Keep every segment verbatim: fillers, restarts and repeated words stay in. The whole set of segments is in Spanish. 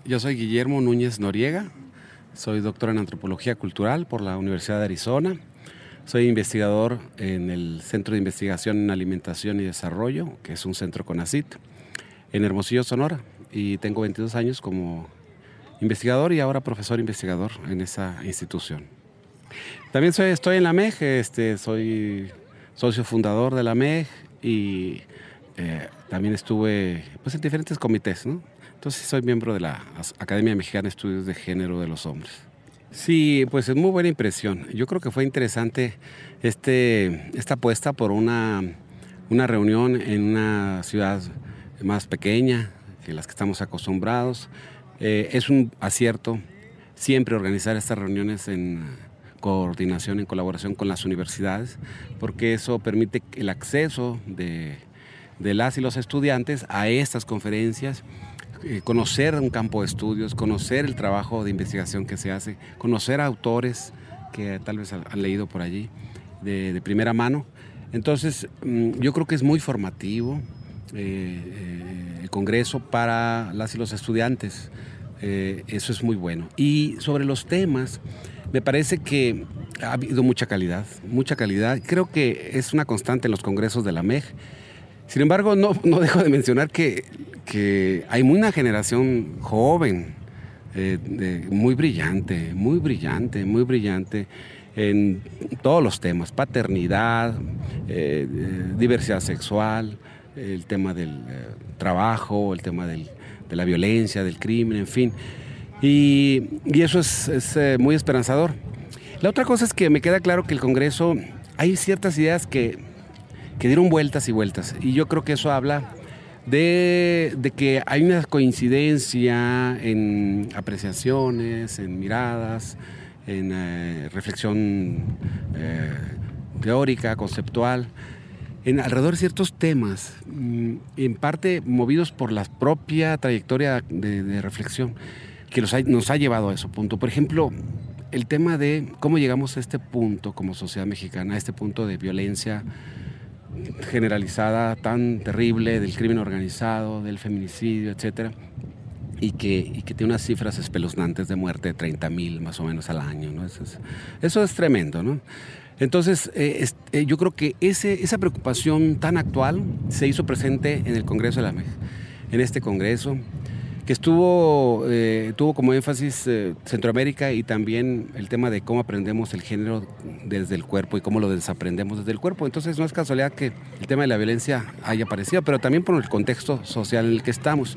Yo soy Guillermo Núñez Noriega, soy doctor en Antropología Cultural por la Universidad de Arizona. Soy investigador en el Centro de Investigación en Alimentación y Desarrollo, que es un centro CONACYT, en Hermosillo, Sonora. Y tengo veintidós años como investigador y ahora profesor investigador en esa institución. También soy, estoy en la M E G, este, soy socio fundador de la M E G y eh, también estuve pues, en diferentes comités, ¿no? Entonces soy miembro de la Academia Mexicana de Estudios de Género de los Hombres. Sí, pues es muy buena impresión. Yo creo que fue interesante este, esta apuesta por una, una reunión en una ciudad más pequeña que las que estamos acostumbrados. Eh, es un acierto siempre organizar estas reuniones en coordinación, en colaboración con las universidades, porque eso permite el acceso de, de las y los estudiantes a estas conferencias, conocer un campo de estudios, conocer el trabajo de investigación que se hace, conocer a autores que tal vez han leído por allí de, de primera mano. Entonces, yo creo que es muy formativo eh, eh, el Congreso para las y los estudiantes. Eh, eso es muy bueno. Y sobre los temas, me parece que ha habido mucha calidad, mucha calidad. Creo que es una constante en los congresos de la M E G. Sin embargo, no, no dejo de mencionar que, que hay una generación joven, eh, de, muy brillante, muy brillante, muy brillante en todos los temas, paternidad, eh, diversidad sexual, el tema del eh, trabajo, el tema del, de la violencia, del crimen, en fin. Y, y eso es, es eh, muy esperanzador. La otra cosa es que me queda claro que el Congreso, hay ciertas ideas que... que dieron vueltas y vueltas. Y yo creo que eso habla de, de que hay una coincidencia en apreciaciones, en miradas, en eh, reflexión eh, teórica, conceptual, en alrededor de ciertos temas, en parte movidos por la propia trayectoria de, de reflexión que los ha, nos ha llevado a ese punto. Por ejemplo, el tema de cómo llegamos a este punto como sociedad mexicana, a este punto de violencia generalizada tan terrible, del crimen organizado, del feminicidio, etcétera, y que, y que tiene unas cifras espeluznantes de muerte de treinta mil más o menos al año, ¿no? Eso es, eso es tremendo, ¿no? Entonces, eh, es, eh, yo creo que ese, esa preocupación tan actual se hizo presente en el Congreso de la M E G, en este Congreso, que estuvo, eh, tuvo como énfasis eh, Centroamérica y también el tema de cómo aprendemos el género desde el cuerpo y cómo lo desaprendemos desde el cuerpo. Entonces no es casualidad que el tema de la violencia haya aparecido, pero también por el contexto social en el que estamos.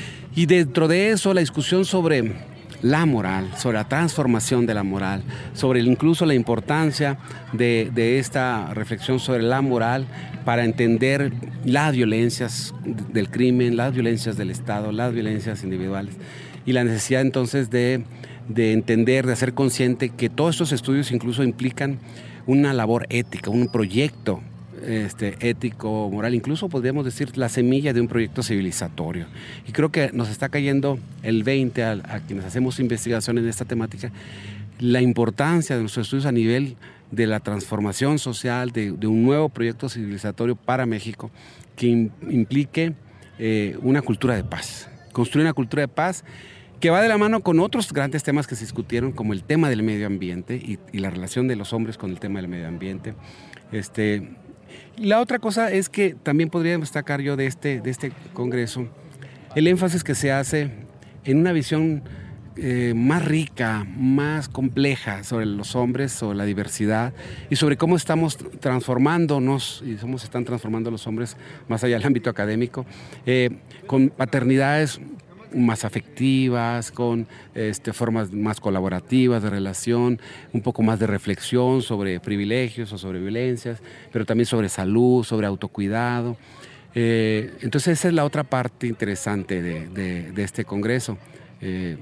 Y dentro de eso la discusión sobre la moral, sobre la transformación de la moral, sobre incluso la importancia de, de esta reflexión sobre la moral para entender las violencias del crimen, las violencias del Estado, las violencias individuales y la necesidad entonces de, de entender, de hacer consciente que todos estos estudios incluso implican una labor ética, un proyecto Este, ético, moral, incluso podríamos decir la semilla de un proyecto civilizatorio. Y creo que nos está cayendo el veinte a, a quienes hacemos investigación en esta temática, la importancia de nuestros estudios a nivel de la transformación social, de, de un nuevo proyecto civilizatorio para México que in, implique eh, una cultura de paz, construir una cultura de paz que va de la mano con otros grandes temas que se discutieron, como el tema del medio ambiente y, y la relación de los hombres con el tema del medio ambiente. Este, La otra cosa es que también podría destacar yo de este, de este congreso el énfasis que se hace en una visión eh, más rica, más compleja sobre los hombres, sobre la diversidad y sobre cómo estamos transformándonos y cómo se están transformando los hombres más allá del ámbito académico, eh, con paternidades más afectivas, con este, formas más colaborativas de relación, un poco más de reflexión sobre privilegios o sobre violencias, pero también sobre salud, sobre autocuidado. Eh, entonces esa es la otra parte interesante de, de, de este congreso. Eh,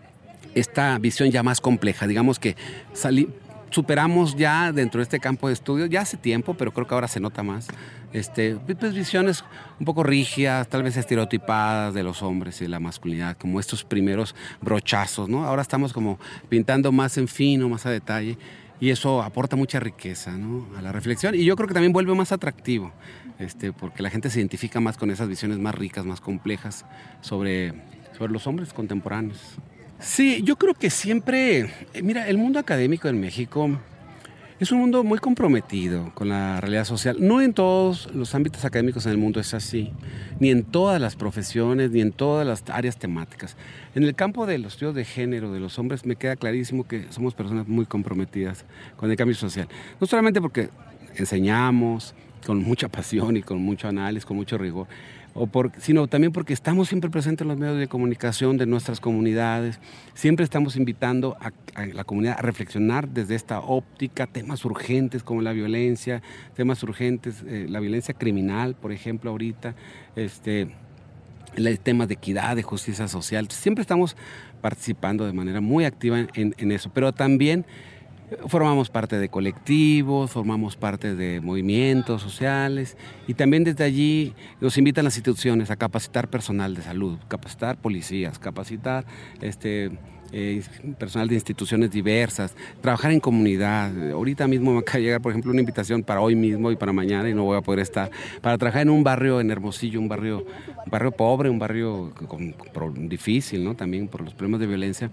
esta visión ya más compleja, digamos que salí, superamos ya dentro de este campo de estudio, ya hace tiempo, pero creo que ahora se nota más, este, pues visiones un poco rígidas, tal vez estereotipadas de los hombres y de la masculinidad, como estos primeros brochazos, ¿no? Ahora estamos como pintando más en fino, más a detalle, y eso aporta mucha riqueza, ¿no?, a la reflexión, y yo creo que también vuelve más atractivo, este, porque la gente se identifica más con esas visiones más ricas, más complejas sobre, sobre los hombres contemporáneos. Sí, yo creo que siempre, eh, mira, el mundo académico en México es un mundo muy comprometido con la realidad social. No en todos los ámbitos académicos en el mundo es así, ni en todas las profesiones, ni en todas las áreas temáticas. En el campo de los estudios de género de los hombres me queda clarísimo que somos personas muy comprometidas con el cambio social. No solamente porque enseñamos con mucha pasión y con mucho análisis, con mucho rigor, o por, sino también porque estamos siempre presentes en los medios de comunicación de nuestras comunidades, siempre estamos invitando a, a la comunidad a reflexionar desde esta óptica, temas urgentes como la violencia, temas urgentes, eh, la violencia criminal, por ejemplo, ahorita, este, el tema de equidad, de justicia social, siempre estamos participando de manera muy activa en, en eso, pero también formamos parte de colectivos, formamos parte de movimientos sociales y también desde allí nos invitan las instituciones a capacitar personal de salud, capacitar policías, capacitar este, eh, personal de instituciones diversas, trabajar en comunidad. Ahorita mismo me acaba de llegar, por ejemplo, una invitación para hoy mismo y para mañana y no voy a poder estar, para trabajar en un barrio en Hermosillo, un barrio, un barrio pobre, un barrio con, con, difícil, ¿no? También por los problemas de violencia,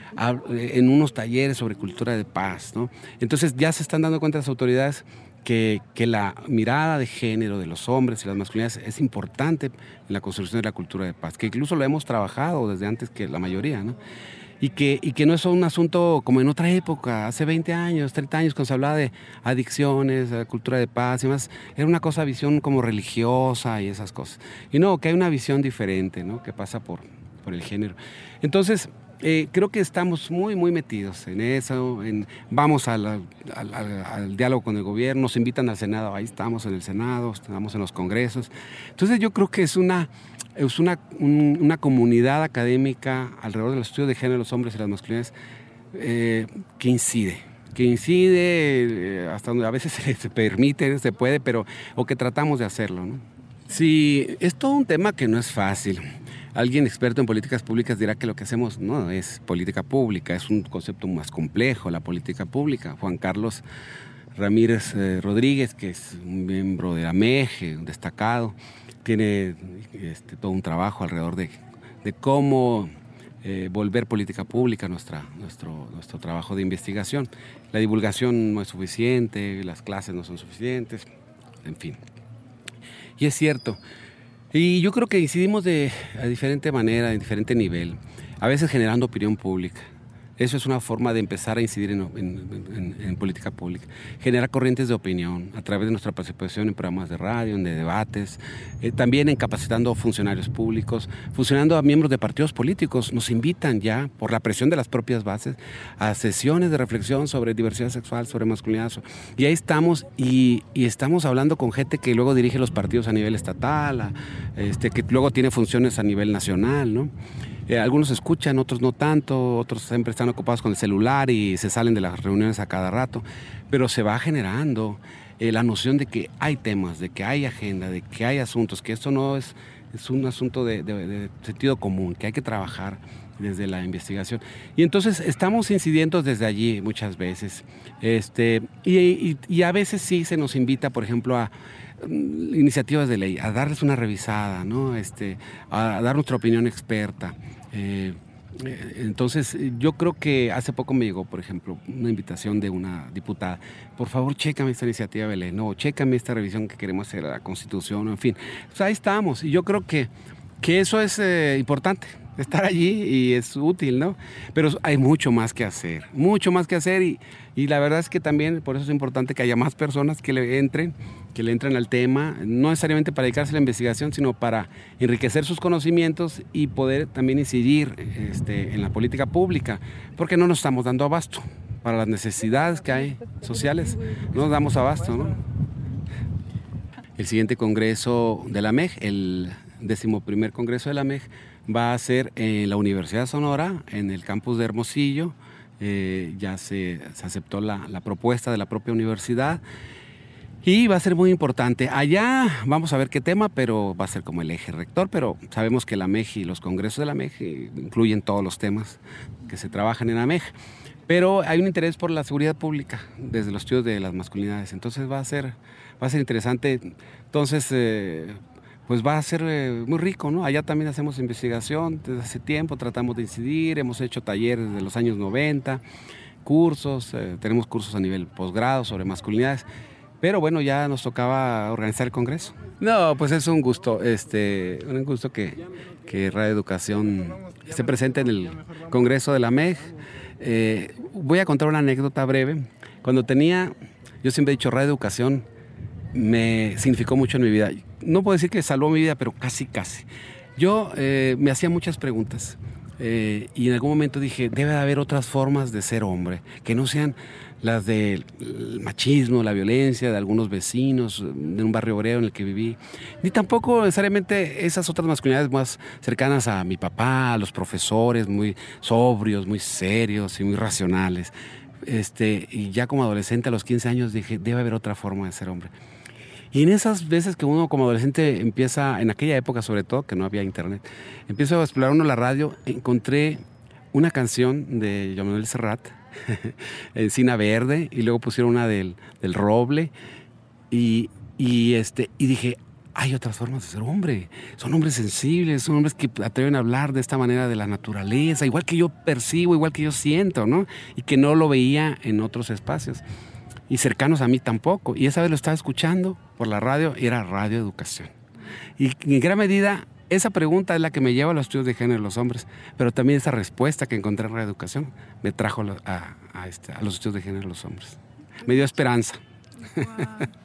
en unos talleres sobre cultura de paz, ¿no? Entonces ya se están dando cuenta las autoridades que, que la mirada de género de los hombres y las masculinidades es importante en la construcción de la cultura de paz, que incluso lo hemos trabajado desde antes que la mayoría, ¿no? Y que, y que no es un asunto como en otra época, hace veinte años, treinta años, cuando se hablaba de adicciones, de cultura de paz y demás, era una cosa, visión como religiosa y esas cosas. Y no, que hay una visión diferente, ¿no? Que pasa por, por el género. Entonces, Eh, creo que estamos muy, muy metidos en eso, en, vamos a la, al, al, al diálogo con el gobierno, nos invitan al Senado, ahí estamos en el Senado, estamos en los congresos. Entonces yo creo que es una, es una, un, una comunidad académica alrededor de los estudios de género de los hombres y las masculinidades eh, que incide. que incide eh, hasta donde a veces se, se permite, se puede, pero o que tratamos de hacerlo, ¿no? Sí, es todo un tema que no es fácil. Alguien experto en políticas públicas dirá que lo que hacemos no es política pública, es un concepto más complejo, la política pública. Juan Carlos Ramírez eh, Rodríguez, que es un miembro de la M E G, un destacado, tiene este, todo un trabajo alrededor de, de cómo eh, volver política pública nuestra, nuestro, nuestro trabajo de investigación. La divulgación no es suficiente, las clases no son suficientes, en fin. Y es cierto. Y yo creo que incidimos de a diferente manera, en diferente nivel, a veces generando opinión pública. Eso es una forma de empezar a incidir en, en, en, en política pública. Generar corrientes de opinión a través de nuestra participación en programas de radio, en de debates, eh, también en capacitando funcionarios públicos, funcionando a miembros de partidos políticos. Nos invitan ya, por la presión de las propias bases, a sesiones de reflexión sobre diversidad sexual, sobre masculinidad. Y ahí estamos, y, y estamos hablando con gente que luego dirige los partidos a nivel estatal, a, este, que luego tiene funciones a nivel nacional, ¿no? Eh, algunos escuchan, otros no tanto, otros siempre están ocupados con el celular y se salen de las reuniones a cada rato, pero se va generando eh, la noción de que hay temas, de que hay agenda, de que hay asuntos, que esto no es, es un asunto de, de, de sentido común, que hay que trabajar desde la investigación. Y entonces estamos incidiendo desde allí muchas veces, este, y, y, y a veces sí se nos invita, por ejemplo, a iniciativas de ley, a darles una revisada, ¿no? Este, a dar nuestra opinión experta. Eh, entonces, yo creo que hace poco me llegó, por ejemplo, una invitación de una diputada. Por favor, chécame esta iniciativa de ley, no, chécame esta revisión que queremos hacer a la Constitución, en fin. Pues ahí estamos, y yo creo que, que eso es eh, importante, estar allí y es útil, ¿no? Pero hay mucho más que hacer, mucho más que hacer y, y la verdad es que también por eso es importante que haya más personas que le entren, que le entren al tema, no necesariamente para dedicarse a la investigación, sino para enriquecer sus conocimientos y poder también incidir este, en la política pública, porque no nos estamos dando abasto para las necesidades que hay sociales, no nos damos abasto, ¿no? El siguiente congreso de la M E G, el décimo primer congreso de la M E G, va a ser en la Universidad de Sonora, en el campus de Hermosillo. Eh, ya se, se aceptó la, la propuesta de la propia universidad y va a ser muy importante. Allá vamos a ver qué tema, pero va a ser como el eje rector, pero sabemos que la M E G y los congresos de la M E G incluyen todos los temas que se trabajan en la M E G. Pero hay un interés por la seguridad pública desde los estudios de las masculinidades, entonces va a ser, va a ser interesante. Entonces, eh, pues va a ser eh, muy rico, ¿no? Allá también hacemos investigación desde hace tiempo, tratamos de incidir, hemos hecho talleres de los años noventa, cursos, eh, tenemos cursos a nivel posgrado sobre masculinidades, pero bueno, ya nos tocaba organizar el congreso. No, pues es un gusto, este, un gusto que, que Radio Educación esté presente en el congreso de la M E G. Eh, voy a contar una anécdota breve. Cuando tenía, yo siempre he dicho, Radio Educación me significó mucho en mi vida. No puedo decir que salvó mi vida, pero casi, casi. Yo eh, me hacía muchas preguntas eh, y en algún momento dije, debe de haber otras formas de ser hombre, que no sean las del machismo, la violencia de algunos vecinos, de un barrio obrero en el que viví, ni tampoco necesariamente esas otras masculinidades más cercanas a mi papá, a los profesores, muy sobrios, muy serios y muy racionales. Este, y ya como adolescente a los quince años dije, debe haber otra forma de ser hombre. Y en esas veces que uno como adolescente empieza, en aquella época sobre todo, que no había internet, empiezo a explorar uno la radio, encontré una canción de Joan Manuel Serrat, Encina Verde, y luego pusieron una del, del Roble, y, y, este, y dije, hay otras formas de ser hombre, son hombres sensibles, son hombres que atreven a hablar de esta manera de la naturaleza, igual que yo percibo, igual que yo siento, ¿no? Y que no lo veía en otros espacios. Y cercanos a mí tampoco. Y esa vez lo estaba escuchando por la radio, y era Radio Educación. Y en gran medida, esa pregunta es la que me lleva a los estudios de género de los hombres, pero también esa respuesta que encontré en Radio Educación me trajo a, a, a, este, a los estudios de género de los hombres. Me dio esperanza. Wow.